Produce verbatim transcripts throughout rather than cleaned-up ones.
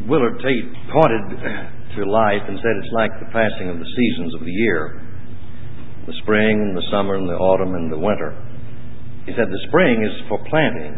Willard Tate pointed to life and said it's like the passing of the seasons of the year. The spring and the summer and the autumn and the winter. He said the spring is for planting.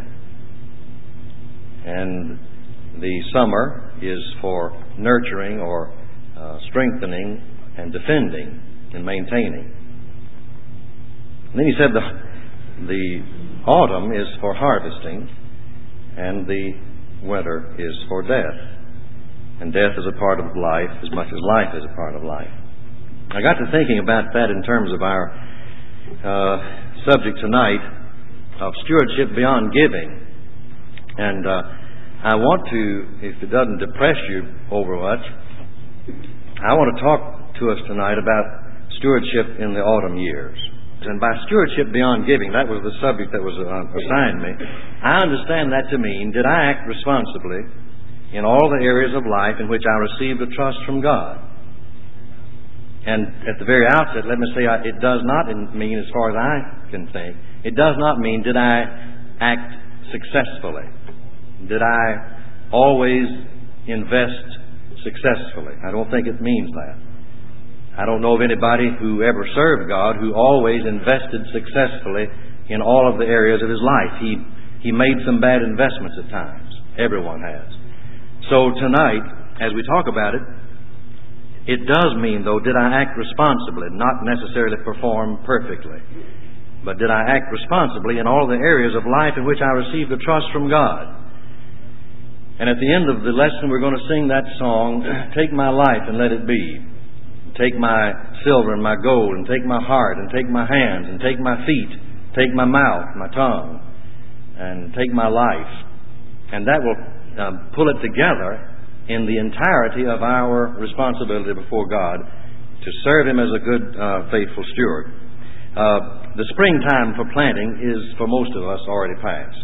And the summer is for nurturing or uh, strengthening and defending and maintaining. And then he said the, the autumn is for harvesting and the winter is for death. And death is a part of life as much as life is a part of life. I got to thinking about that in terms of our uh, subject tonight of stewardship beyond giving. And uh, I want to, if it doesn't depress you over much, I want to talk to us tonight about stewardship in the autumn years. And by stewardship beyond giving, that was the subject that was uh, assigned me. I understand that to mean, did I act responsibly in all the areas of life in which I received a trust from God? And at the very outset, let me say, it does not mean, as far as I can think, it does not mean, did I act successfully? Did I always invest successfully? I don't think it means that. I don't know of anybody who ever served God who always invested successfully in all of the areas of his life. He, he made some bad investments at times. Everyone has. So tonight, as we talk about it, it does mean, though, did I act responsibly, not necessarily perform perfectly, but did I act responsibly in all the areas of life in which I received a trust from God? And at the end of the lesson, we're going to sing that song, Take My Life and Let It Be. Take my silver and my gold, and take my heart, and take my hands, and take my feet, take my mouth, my tongue, and take my life. And that will uh, pull it together in the entirety of our responsibility before God to serve him as a good, uh, faithful steward. Uh, the springtime for planting is, for most of us, already past.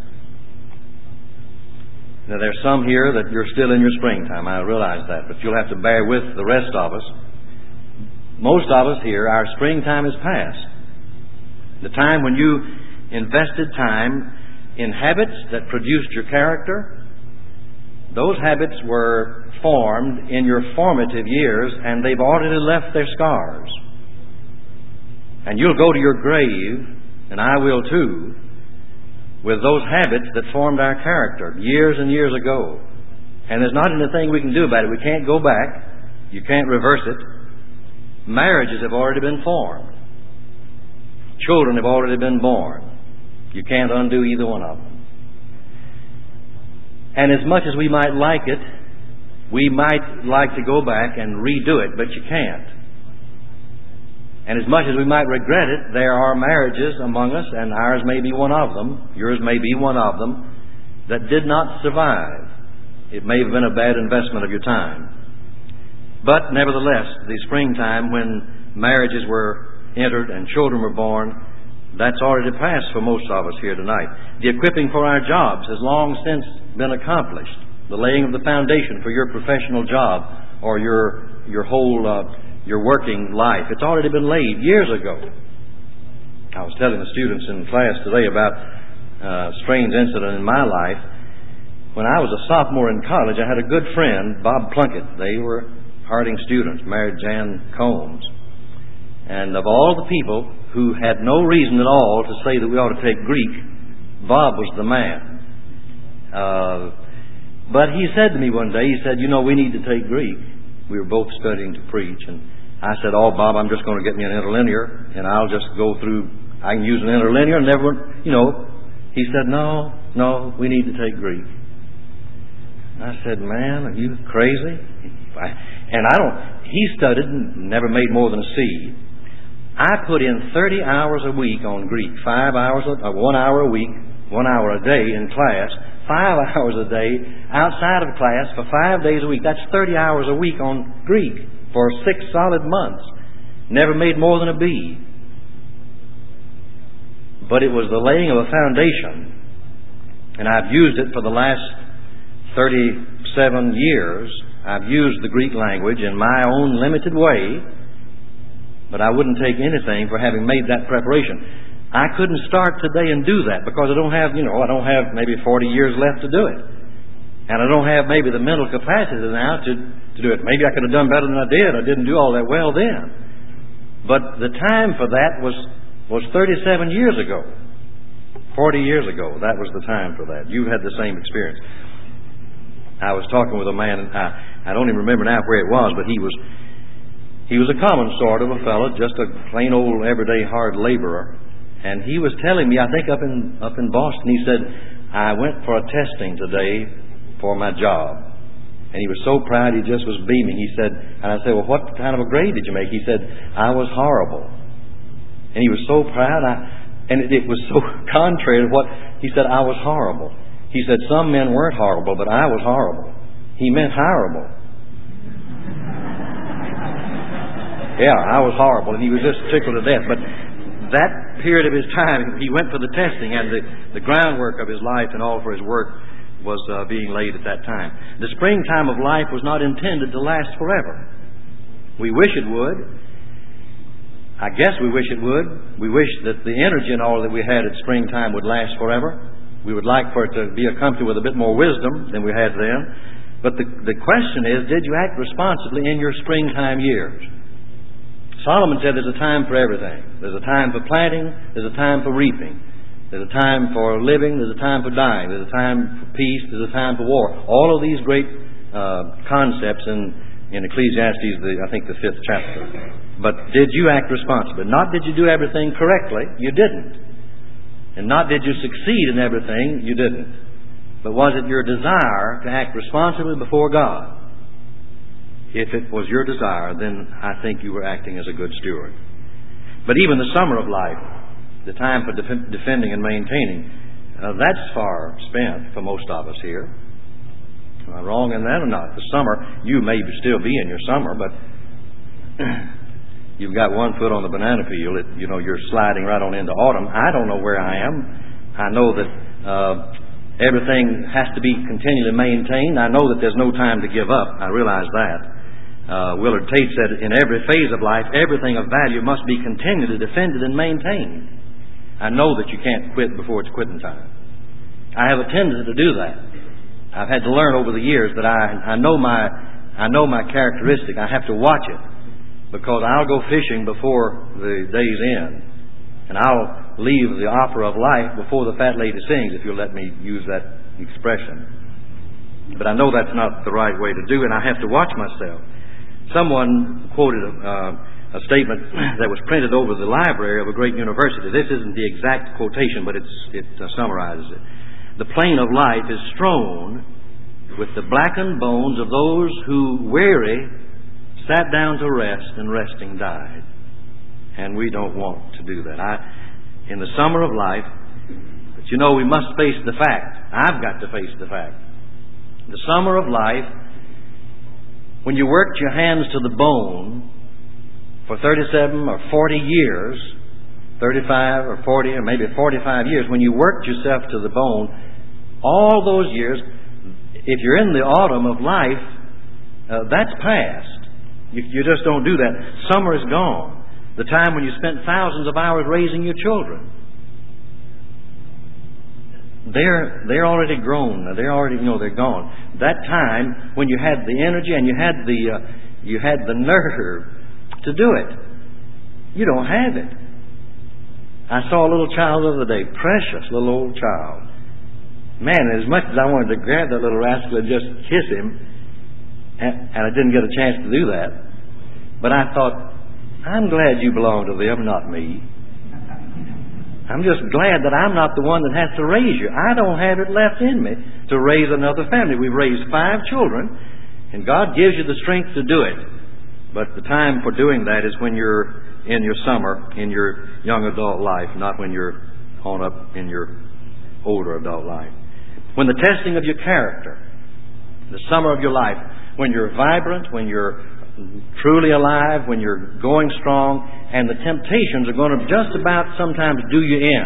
Now, there's some here that you're still in your springtime. I realize that, but you'll have to bear with the rest of us. Most of us here, our springtime is past. The time when you invested time in habits that produced your character. Those habits were formed in your formative years, and they've already left their scars. And you'll go to your grave, and I will too, with those habits that formed our character years and years ago. And there's not anything we can do about it. We can't go back. You can't reverse it. Marriages have already been formed. Children have already been born. You can't undo either one of them. And as much as we might like it, we might like to go back and redo it, but you can't. And as much as we might regret it, there are marriages among us, and ours may be one of them, yours may be one of them, that did not survive. It may have been a bad investment of your time. But nevertheless, the springtime when marriages were entered and children were born, that's already passed for most of us here tonight. The equipping for our jobs has long since been accomplished. The laying of the foundation for your professional job or your your whole uh, your working life, it's already been laid years ago. I was telling the students in class today about a strange incident in my life. When I was a sophomore in college, I had a good friend, Bob Plunkett. They were Harding students, married Jan Combs. And of all the people who had no reason at all to say that we ought to take Greek, Bob was the man. Uh, but he said to me one day, he said, you know, we need to take Greek. We were both studying to preach. And I said, oh, Bob, I'm just going to get me an interlinear, and I'll just go through, I can use an interlinear and never, you know. He said, no, no, we need to take Greek. I said, man, are you crazy? And I don't, he studied and never made more than a C. I put in thirty hours a week on Greek, five hours, a, uh, one hour a week, one hour a day in class, five hours a day outside of class for five days a week. That's thirty hours a week on Greek for six solid months. Never made more than a B. But it was the laying of a foundation, and I've used it for the last thirty-seven years. I've used the Greek language in my own limited way, but I wouldn't take anything for having made that preparation. I couldn't start today and do that because I don't have, you know, I don't have maybe forty years left to do it. And I don't have maybe the mental capacity now to, to do it. Maybe I could have done better than I did. I didn't do all that well then. But the time for that was, was thirty-seven years ago. forty years ago, that was the time for that. You had the same experience. I was talking with a man, and I, I don't even remember now where it was, but he was he was a common sort of a fellow, just a plain old everyday hard laborer. And he was telling me, I think up in up in Boston, he said, I went for a testing today for my job. And he was so proud, he just was beaming. He said, and I said, well, what kind of a grade did you make? He said, I was horrible. And he was so proud, I, and it, it was so contrary to what he said. I was horrible. He said, some men weren't horrible, but I was horrible. He meant horrible. Yeah, I was horrible, and he was just tickled to death. But that period of his time, he went for the testing, and the, the groundwork of his life and all for his work was uh, being laid at that time. The springtime of life was not intended to last forever. We wish it would. I guess we wish it would. We wish that the energy and all that we had at springtime would last forever. We would like for it to be accompanied with a bit more wisdom than we had then. But the, the question is, did you act responsibly in your springtime years? Solomon said there's a time for everything. There's a time for planting. There's a time for reaping. There's a time for living. There's a time for dying. There's a time for peace. There's a time for war. All of these great uh, concepts in, in Ecclesiastes, the, I think the fifth chapter. But did you act responsibly? Not did you do everything correctly. You didn't. And not did you succeed in everything. You didn't. But was it your desire to act responsibly before God? If it was your desire, then I think you were acting as a good steward. But even the summer of life, the time for def- defending and maintaining, uh, that's far spent for most of us here. Am I wrong in that or not? The summer, you may still be in your summer, but you've got one foot on the banana peel. It, you know, you're sliding right on into autumn. I don't know where I am. I know that uh, everything has to be continually maintained. I know that there's no time to give up. I realize that. Uh, Willard Tate said, in every phase of life, everything of value must be continually defended and maintained. I know that you can't quit before it's quitting time. I have a tendency to do that. I've had to learn over the years that I, I know my I know my characteristic. I have to watch it, because I'll go fishing before the day's end, and I'll leave the opera of life before the fat lady sings, if you'll let me use that expression. But I know that's not the right way to do, and I have to watch myself. Someone quoted a uh, a statement that was printed over the library of a great university. This isn't the exact quotation, but it's, it uh, summarizes it. The plain of life is strewn with the blackened bones of those who, weary, sat down to rest and resting died. And we don't want to do that. I, in the summer of life, but you know, we must face the fact. I've got to face the fact. The summer of life, when you worked your hands to the bone for thirty-seven or forty years, thirty-five or forty or maybe forty-five years, when you worked yourself to the bone, all those years, if you're in the autumn of life, uh, that's past. You, you just don't do that. Summer is gone. The time when you spent thousands of hours raising your children. They're they're already grown. They're already you know they're gone. That time when you had the energy and you had the uh, you had the nerve to do it, you don't have it. I saw a little child the other day, precious little old child. Man, as much as I wanted to grab that little rascal and just kiss him, and, and I didn't get a chance to do that. But I thought, I'm glad you belong to them, not me. I'm just glad that I'm not the one that has to raise you. I don't have it left in me to raise another family. We've raised five children, and God gives you the strength to do it. But the time for doing that is when you're in your summer, in your young adult life, not when you're on up in your older adult life. When the testing of your character, the summer of your life, when you're vibrant, when you're truly alive, when you're going strong, and the temptations are going to just about sometimes do you in.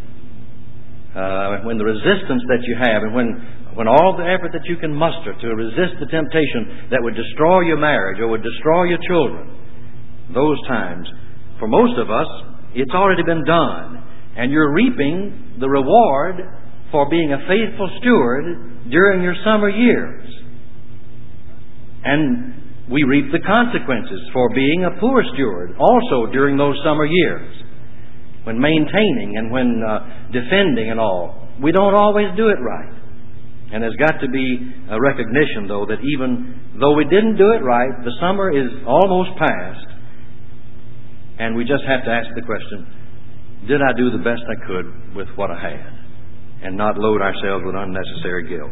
Uh, when the resistance that you have, and when when all the effort that you can muster to resist the temptation that would destroy your marriage or would destroy your children, those times, for most of us, it's already been done. And you're reaping the reward for being a faithful steward during your summer years. And we reap the consequences for being a poor steward also during those summer years, when maintaining and when uh, defending and all. We don't always do it right. And there's got to be a recognition, though, that even though we didn't do it right, the summer is almost past, and we just have to ask the question, did I do the best I could with what I had, and not load ourselves with unnecessary guilt?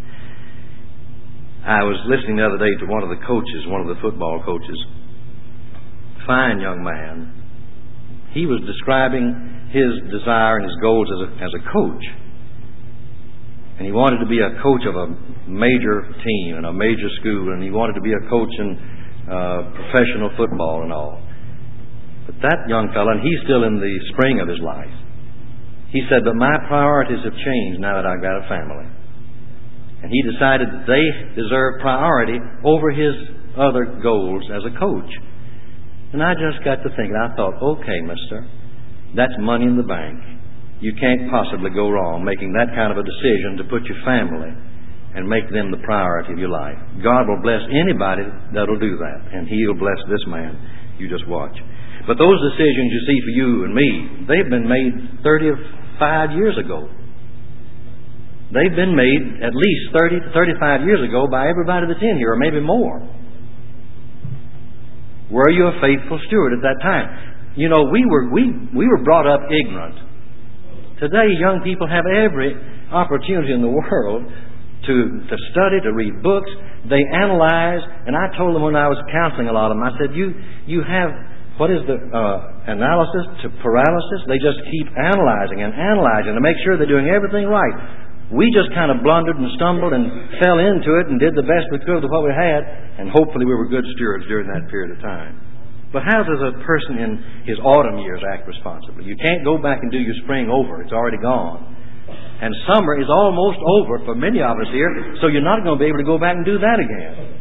I was listening the other day to one of the coaches, one of the football coaches, fine young man. He was describing his desire and his goals as a, as a coach. And he wanted to be a coach of a major team and a major school, and he wanted to be a coach in uh, professional football and all. But that young fellow, and he's still in the spring of his life, he said, but my priorities have changed now that I've got a family. And he decided that they deserve priority over his other goals as a coach. And I just got to thinking, I thought, okay, mister, that's money in the bank. You can't possibly go wrong making that kind of a decision to put your family and make them the priority of your life. God will bless anybody that'll do that, and He'll bless this man. You just watch. But those decisions you see for you and me, they've been made thirty-five years ago. They've been made at least thirty to thirty-five years ago by everybody that's in here, or maybe more. Were you a faithful steward at that time? You know, we were we we were brought up ignorant. Today, young people have every opportunity in the world to, to study, to read books. They analyze, and I told them when I was counseling a lot of them, I said, you you have, what is the uh, analysis to paralysis? They just keep analyzing and analyzing to make sure they're doing everything right. We just kind of blundered and stumbled and fell into it and did the best we could with what we had, and hopefully we were good stewards during that period of time. But how does a person in his autumn years act responsibly? You can't go back and do your spring over. It's already gone. And summer is almost over for many of us here, so you're not going to be able to go back and do that again.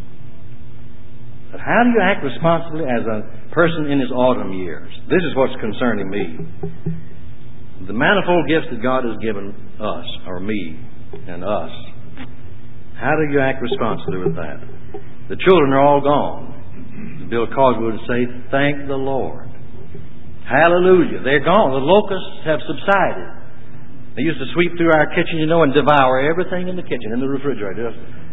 But how do you act responsibly as a person in his autumn years? This is what's concerning me. The manifold gifts that God has given us, or me and us, how do you act responsibly with that? The children are all gone. Bill Cosby would say, thank the Lord. Hallelujah. They're gone. The locusts have subsided. They used to sweep through our kitchen, you know, and devour everything in the kitchen, in the refrigerator.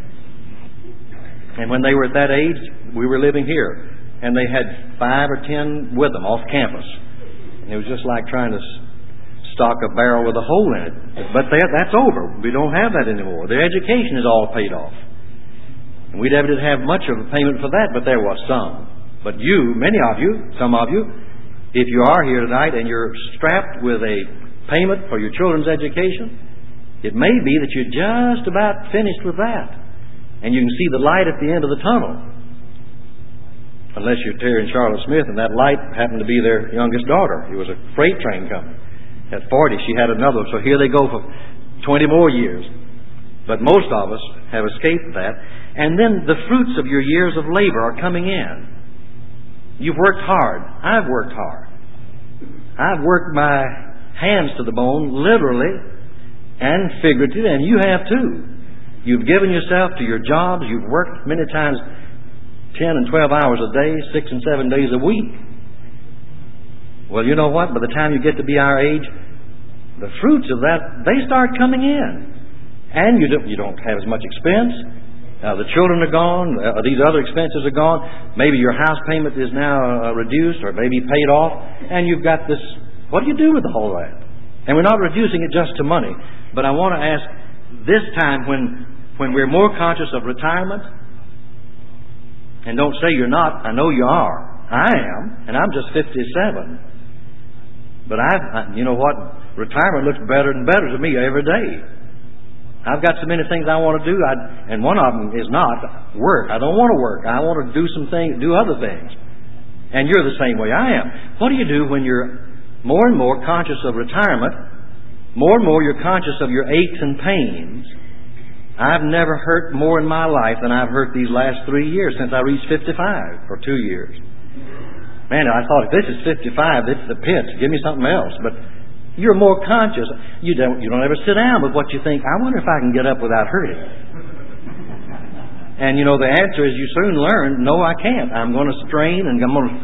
And when they were at that age, we were living here. And they had five or ten with them off campus. And it was just like trying to stock a barrel with a hole in it. But they, that's over. We don't have that anymore. Their education is all paid off. We didn't have much of a payment for that, but there was some. But you, many of you, some of you, if you are here tonight and you're strapped with a payment for your children's education, it may be that you're just about finished with that. And you can see the light at the end of the tunnel. Unless you're Terry and Charlotte Smith, and that light happened to be their youngest daughter. It was a freight train coming. At forty, she had another. So here they go for twenty more years. But most of us have escaped that. And then the fruits of your years of labor are coming in. You've worked hard. I've worked hard. I've worked my hands to the bone, literally and figuratively, and you have too. You've given yourself to your jobs. You've worked many times ten and twelve hours a day, six and seven days a week. Well, you know what? By the time you get to be our age, the fruits of that, they start coming in. And you don't, you don't have as much expense. Uh, the children are gone. Uh, these other expenses are gone. Maybe your house payment is now uh, reduced or maybe paid off. And you've got this. What do you do with the whole that? And we're not reducing it just to money. But I want to ask, this time when when we're more conscious of retirement, and don't say you're not. I know you are. I am. And I'm just fifty-seven. But I've, I, you know what? Retirement looks better and better to me every day. I've got so many things I want to do, I, and one of them is not work. I don't want to work. I want to do some things, do other things. And you're the same way I am. What do you do when you're more and more conscious of retirement? More and more you're conscious of your aches and pains. I've never hurt more in my life than I've hurt these last three years since I reached fifty-five, or two years. Man, I thought, if this is fifty-five, this is the pits. Give me something else. But You're more conscious. You don't, you don't ever sit down with what you think, I wonder if I can get up without hurting. And, you know, the answer is you soon learn, no, I can't. I'm going to strain and I'm going to...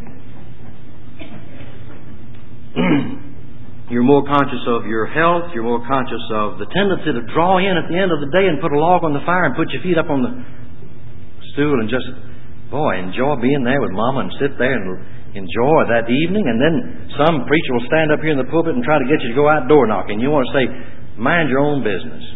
You're more conscious of your health. You're more conscious of the tendency to draw in at the end of the day and put a log on the fire and put your feet up on the stool and just, boy, enjoy being there with Mama and sit there and enjoy that evening. And then some preacher will stand up here in the pulpit and try to get you to go out door knocking. You want to say, mind your own business.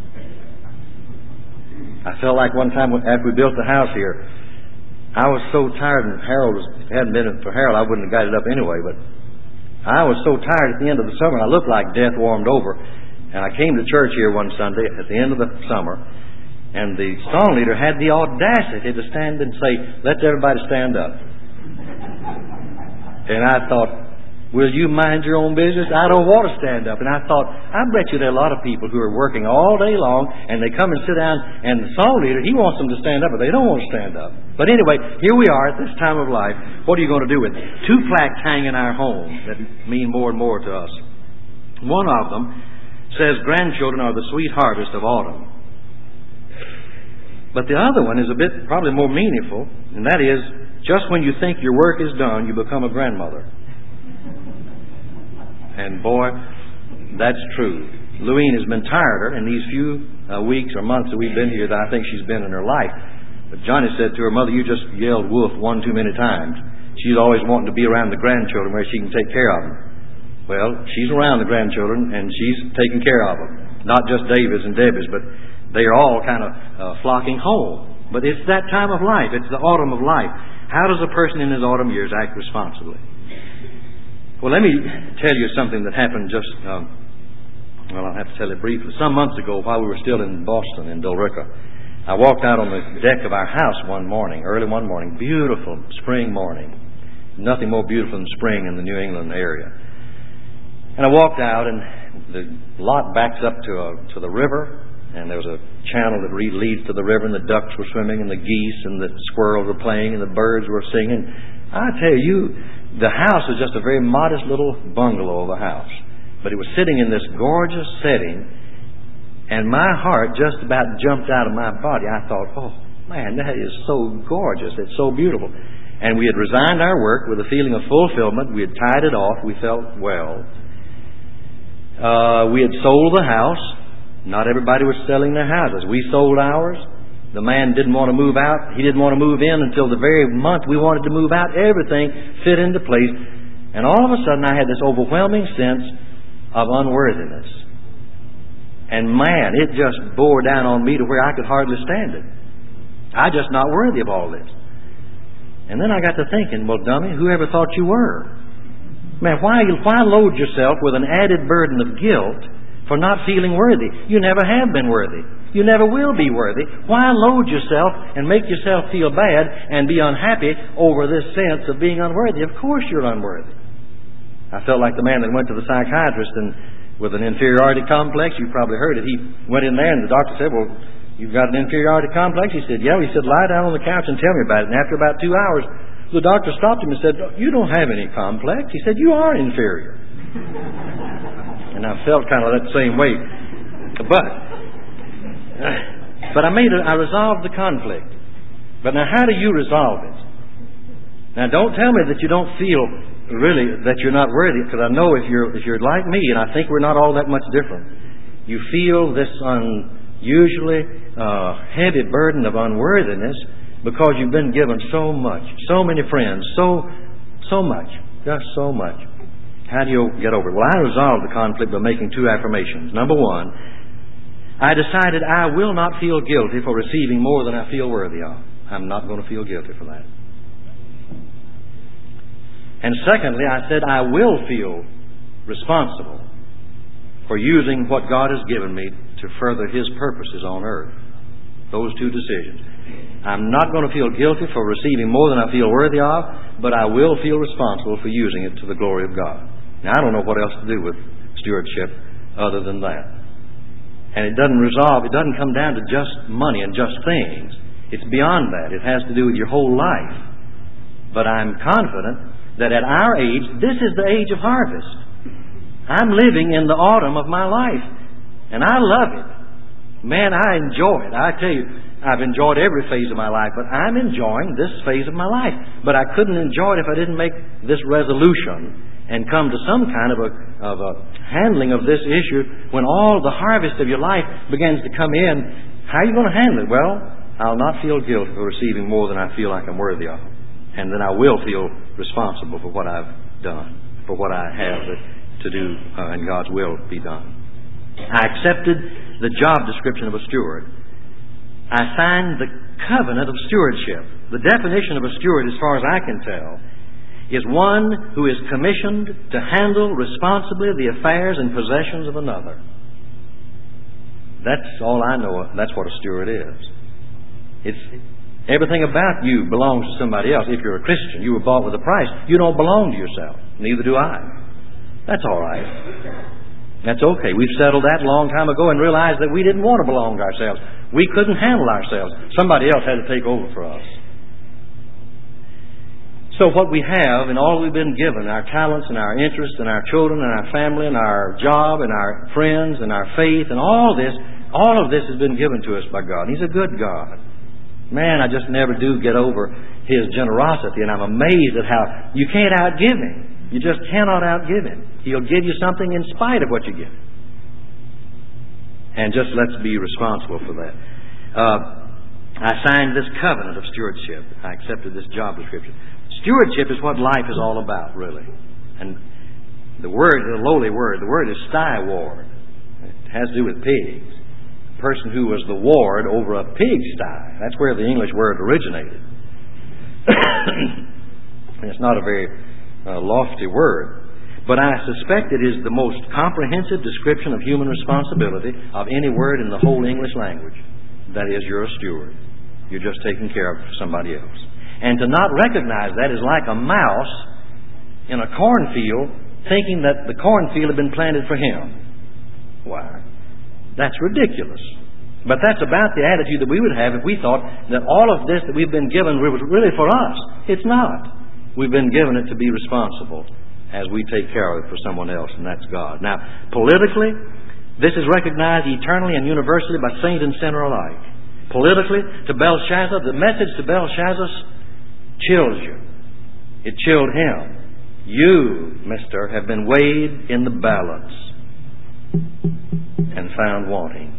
I felt like one time after we built the house here, I was so tired, and Harold was, if it hadn't been for Harold, I wouldn't have got it up anyway, but I was so tired at the end of the summer, I looked like death warmed over. And I came to church here one Sunday at the end of the summer, and the song leader had the audacity to stand and say, let's everybody stand up. And I thought, will you mind your own business? I don't want to stand up. And I thought, I bet you there are a lot of people who are working all day long, and they come and sit down, and the song leader, he wants them to stand up, but they don't want to stand up. But anyway, here we are at this time of life. What are you going to do with it? Two plaques hang in our home that mean more and more to us. One of them says, grandchildren are the sweet harvest of autumn. But the other one is a bit probably more meaningful, and that is, just when you think your work is done, you become a grandmother. And boy, that's true. Louine has been tireder in these few uh, weeks or months that we've been here than I think she's been in her life. But Johnny said to her, Mother, you just yelled wolf one too many times. She's always wanting to be around the grandchildren where she can take care of them. Well, she's around the grandchildren and she's taking care of them. Not just David's and Debbie's, but they are all kind of uh, flocking home. But it's that time of life. It's the autumn of life. How does a person in his autumn years act responsibly? Well, let me tell you something that happened just, um, well, I'll have to tell it briefly. Some months ago, while we were still in Boston, in Billerica, I walked out on the deck of our house one morning, early one morning, beautiful spring morning. Nothing more beautiful than spring in the New England area. And I walked out, and the lot backs up to a, to the river, and there was a channel that leads to the river, and the ducks were swimming, and the geese and the squirrels were playing, and the birds were singing. I tell you, the house was just a very modest little bungalow of a house. But it was sitting in this gorgeous setting, and my heart just about jumped out of my body. I thought, oh, man, that is so gorgeous. It's so beautiful. And we had resigned our work with a feeling of fulfillment. We had tied it off. We felt well. Uh, we had sold the house. Not everybody was selling their houses. We sold ours. The man didn't want to move out. He didn't want to move in until the very month we wanted to move out. Everything fit into place. And all of a sudden I had this overwhelming sense of unworthiness. And man, it just bore down on me to where I could hardly stand it. I'm just not worthy of all this. And then I got to thinking, well, dummy, whoever thought you were? Man, why, why load yourself with an added burden of guilt for not feeling worthy? You never have been worthy. You never will be worthy. Why load yourself and make yourself feel bad and be unhappy over this sense of being unworthy? Of course you're unworthy. I felt like the man that went to the psychiatrist and with an inferiority complex. You probably heard it. He went in there and the doctor said, well, you've got an inferiority complex? He said, yeah. He said, lie down on the couch and tell me about it. And after about two hours, the doctor stopped him and said, you don't have any complex. He said, you are inferior. And I felt kind of that same way. But But I made it, I resolved the conflict. But now how do you resolve it? Now don't tell me that you don't feel really that you're not worthy, because I know if you're if you're like me, and I think we're not all that much different, you feel this unusually uh, heavy burden of unworthiness because you've been given so much, so many friends, so so much, just so much. How do you get over it? Well, I resolved the conflict by making two affirmations. Number one, I decided I will not feel guilty for receiving more than I feel worthy of. I'm not going to feel guilty for that. And secondly, I said I will feel responsible for using what God has given me to further His purposes on earth. Those two decisions. I'm not going to feel guilty for receiving more than I feel worthy of, but I will feel responsible for using it to the glory of God. Now, I don't know what else to do with stewardship other than that. And it doesn't resolve, it doesn't come down to just money and just things. It's beyond that. It has to do with your whole life. But I'm confident that at our age, this is the age of harvest. I'm living in the autumn of my life, and I love it. Man, I enjoy it. I tell you, I've enjoyed every phase of my life, but I'm enjoying this phase of my life. But I couldn't enjoy it if I didn't make this resolution and come to some kind of a, of a handling of this issue when all the harvest of your life begins to come in. How are you going to handle it? Well, I'll not feel guilty for receiving more than I feel like I'm worthy of. And then I will feel responsible for what I've done, for what I have to do, uh, and God's will be done. I accepted the job description of a steward. I signed the covenant of stewardship. The definition of a steward, as far as I can tell, is one who is commissioned to handle responsibly the affairs and possessions of another. That's all I know. That's what a steward is. It's everything about you belongs to somebody else. If you're a Christian, you were bought with a price. You don't belong to yourself. Neither do I. That's all right. That's okay. We've settled that a long time ago and realized that we didn't want to belong to ourselves. We couldn't handle ourselves. Somebody else had to take over for us. So what we have and all we've been given, our talents and our interests and our children and our family and our job and our friends and our faith and all this, all of this has been given to us by God. He's a good God. Man, I just never do get over His generosity, and I'm amazed at how you can't outgive Him. You just cannot outgive Him. He'll give you something in spite of what you give Him. And just let's be responsible for that. Uh, I signed this covenant of stewardship. I accepted this job description. Stewardship is what life is all about, really. And the word, the lowly word, the word is styward. It has to do with pigs. The person who was the ward over a pigsty. That's where the English word originated. And it's not a very uh, lofty word. But I suspect it is the most comprehensive description of human responsibility of any word in the whole English language. That is, you're a steward. You're just taking care of somebody else. And to not recognize that is like a mouse in a cornfield thinking that the cornfield had been planted for him. Why? That's ridiculous. But that's about the attitude that we would have if we thought that all of this that we've been given was really for us. It's not. We've been given it to be responsible as we take care of it for someone else, and that's God. Now, politically, this is recognized eternally and universally by saint and sinner alike. Politically, to Belshazzar, the message to Belshazzar chills you. It chilled him. You, mister, have been weighed in the balance and found wanting.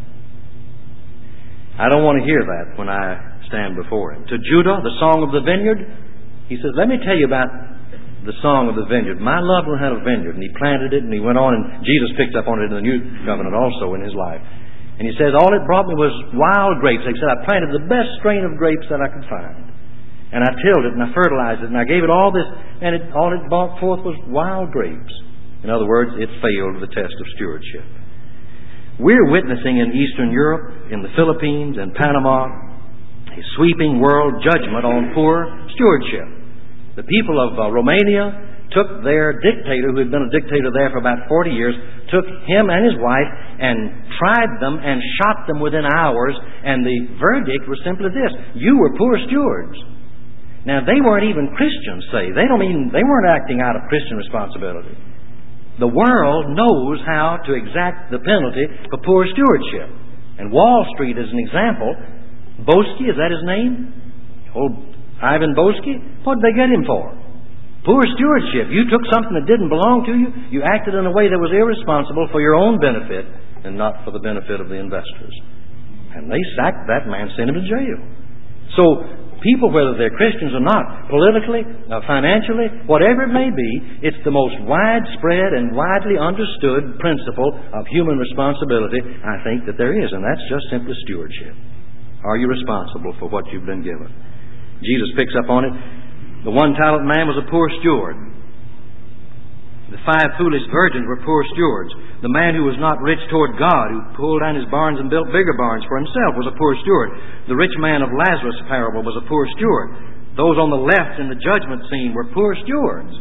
I don't want to hear that when I stand before Him. To Judah, the song of the vineyard, He says, let me tell you about the song of the vineyard. My loved one had a vineyard, and he planted it, and he went on, and Jesus picked up on it in the New Covenant also in His life. And He says, all it brought me was wild grapes. He said, I planted the best strain of grapes that I could find. And I tilled it, and I fertilized it, and I gave it all this, and it, all it brought forth was wild grapes. In other words, it failed the test of stewardship. We're witnessing in Eastern Europe, in the Philippines, and Panama, a sweeping world judgment on poor stewardship. The people of uh, Romania took their dictator, who had been a dictator there for about forty years, took him and his wife and tried them and shot them within hours, and the verdict was simply this: you were poor stewards. Now, they weren't even Christians, say. They don't mean, they weren't acting out of Christian responsibility. The world knows how to exact the penalty for poor stewardship. And Wall Street is an example. Boesky, is that his name? Old Ivan Boesky? What did they get him for? Poor stewardship. You took something that didn't belong to you. You acted in a way that was irresponsible for your own benefit and not for the benefit of the investors. And they sacked that man, sent him to jail. So, people, whether they're Christians or not, politically, uh, financially, whatever it may be, it's the most widespread and widely understood principle of human responsibility, I think, that there is. And that's just simply stewardship. Are you responsible for what you've been given? Jesus picks up on it. The one-talent man was a poor steward. The five foolish virgins were poor stewards. The man who was not rich toward God, who pulled down his barns and built bigger barns for himself, was a poor steward. The rich man of Lazarus' parable was a poor steward. Those on the left in the judgment scene were poor stewards.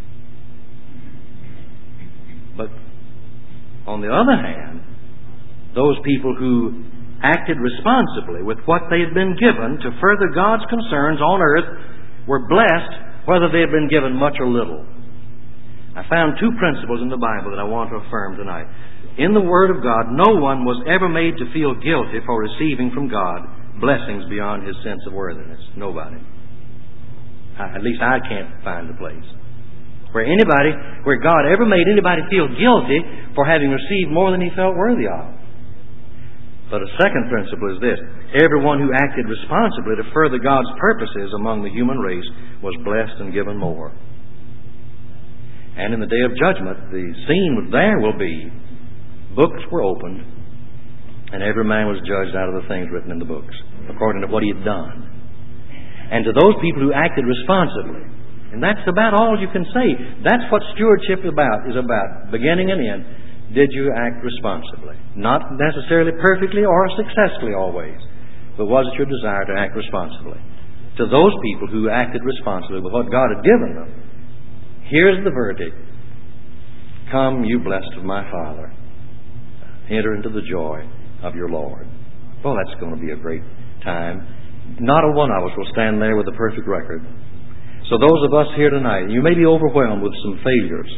But on the other hand, those people who acted responsibly with what they had been given to further God's concerns on earth were blessed, whether they had been given much or little. I found two principles in the Bible that I want to affirm tonight. In the Word of God, no one was ever made to feel guilty for receiving from God blessings beyond his sense of worthiness. Nobody. At least I can't find a place where anybody, where God ever made anybody feel guilty for having received more than he felt worthy of. But a second principle is this: everyone who acted responsibly to further God's purposes among the human race was blessed and given more. And in the day of judgment, the scene there will be, books were opened, and every man was judged out of the things written in the books, according to what he had done. And to those people who acted responsibly, and that's about all you can say. That's what stewardship is about, is about, beginning and end. Did you act responsibly? Not necessarily perfectly or successfully always, but was it your desire to act responsibly? To those people who acted responsibly with what God had given them, here's the verdict: come, you blessed of my Father, enter into the joy of your Lord. Well, that's going to be a great time. Not a one of us will stand there with a perfect record. So those of us here tonight, you may be overwhelmed with some failures.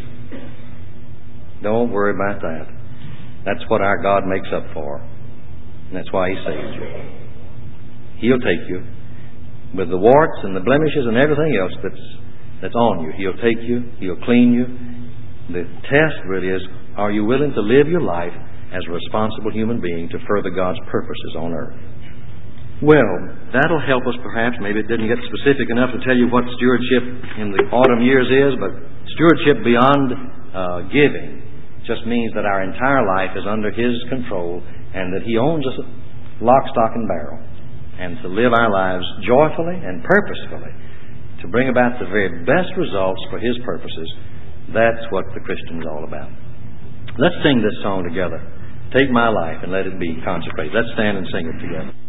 Don't worry about that. That's what our God makes up for. And that's why he saved you. He'll take you with the warts and the blemishes and everything else that's that's on you. He'll take you. He'll clean you. The test really is, are you willing to live your life as a responsible human being to further God's purposes on earth? Well, that'll help us perhaps. Maybe it didn't get specific enough to tell you what stewardship in the autumn years is, but stewardship beyond uh, giving just means that our entire life is under his control and that he owns us lock, stock, and barrel. And to live our lives joyfully and purposefully to bring about the very best results for his purposes, that's what the Christian is all about. Let's sing this song together. Take my life and let it be consecrated. Let's stand and sing it together.